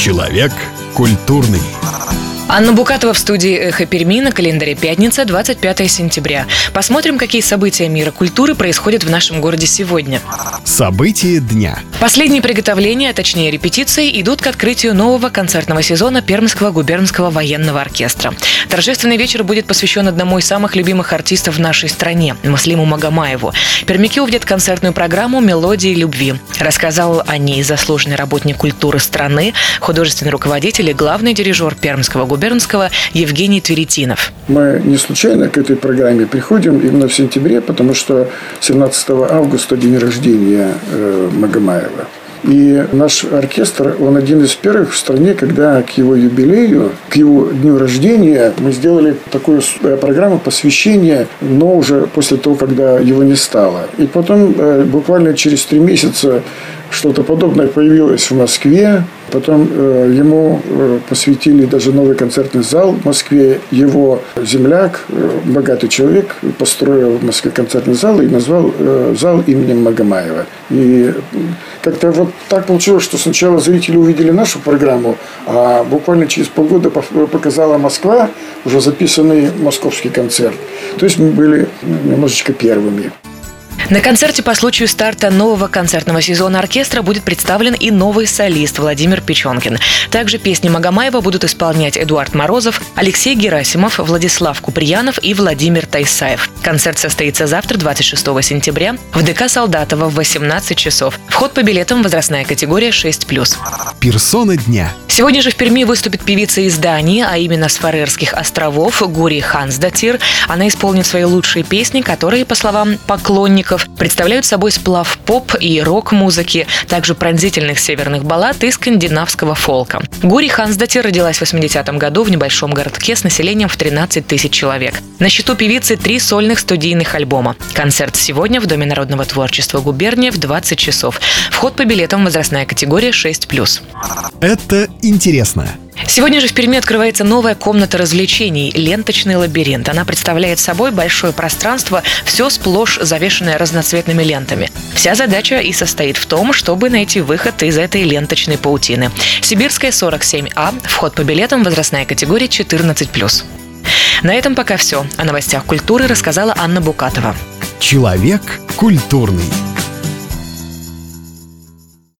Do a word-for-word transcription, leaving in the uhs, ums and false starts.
Человек культурный. Анна Букатова в студии «Эхо Перми», на календаре пятница, двадцать пятое сентября. Посмотрим, какие события мира культуры происходят в нашем городе сегодня. События дня. Последние приготовления, а точнее репетиции, идут к открытию нового концертного сезона Пермского губернского военного оркестра. Торжественный вечер будет посвящен одному из самых любимых артистов в нашей стране – Муслиму Магомаеву. Пермяки увидят концертную программу «Мелодии любви». Рассказал о ней заслуженный работник культуры страны, художественный руководитель и главный дирижер Пермского губернского Евгений Тверетинов. Мы не случайно к этой программе приходим именно в сентябре, потому что семнадцатого августа день рождения э, Магомаева. И наш оркестр, он один из первых в стране, когда к его юбилею, к его дню рождения мы сделали такую программу посвящения, но уже после того, когда его не стало. И потом буквально через три месяца что-то подобное появилось в Москве. Потом э, ему э, посвятили даже новый концертный зал в Москве. Его земляк, э, богатый человек, построил в Москве концертный зал и назвал э, зал именем Магомаева. И как-то вот так получилось, что сначала зрители увидели нашу программу, а буквально через полгода показала Москва уже записанный московский концерт. То есть мы были немножечко первыми. На концерте по случаю старта нового концертного сезона оркестра будет представлен и новый солист Владимир Печенкин. Также песни Магомаева будут исполнять Эдуард Морозов, Алексей Герасимов, Владислав Куприянов и Владимир Тайсаев. Концерт состоится завтра, двадцать шестого сентября, в ДК Солдатова в восемнадцать часов. Вход по билетам, возрастная категория шесть плюс. Персона дня. Сегодня же в Перми выступит певица из Дании, а именно с Фарерских островов, Гури Хансдатир. Она исполнит свои лучшие песни, которые, по словам поклонников, представляют собой сплав поп и рок-музыки, также пронзительных северных баллад и скандинавского фолка. Гури Хансдатир родилась в восьмидесятом году в небольшом городке с населением в тринадцать тысяч человек. На счету певицы три сольных студийных альбома. Концерт сегодня в Доме народного творчества губернии в двадцать часов. Вход по билетам, возрастная категория шесть плюс. Это интересно. Сегодня же в Перми открывается новая комната развлечений – ленточный лабиринт. Она представляет собой большое пространство, все сплошь завешенное разноцветными лентами. Вся задача и состоит в том, чтобы найти выход из этой ленточной паутины. Сибирская, сорок семь А, вход по билетам, возрастная категория четырнадцать плюс. На этом пока все. О новостях культуры рассказала Анна Букатова. Человек культурный.